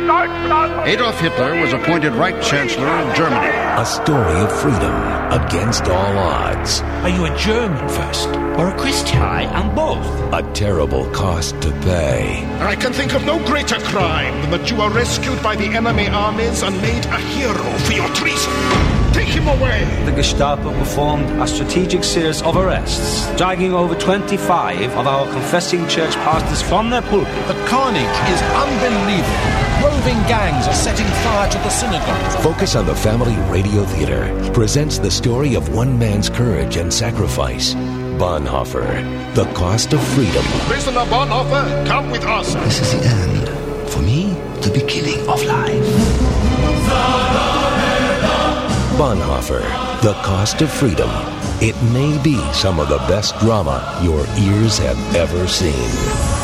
Adolf Hitler was appointed Reich Chancellor of Germany. A story of freedom against all odds. Are you a German first or a Christian? I am both. A terrible cost to pay. I can think of no greater crime than that you are rescued by the enemy armies and made a hero for your treason. Take him away! The Gestapo performed a strategic series of arrests, dragging over 25 of our confessing church pastors from their pulpit. The carnage is unbelievable. Roving gangs are setting fire to the synagogue. Focus on the Family Radio Theater presents the story of one man's courage and sacrifice. Bonhoeffer, The Cost of Freedom. Prisoner Bonhoeffer, come with us. This is the end. For me, the beginning of life. Bonhoeffer, The Cost of Freedom. It may be some of the best drama your ears have ever seen.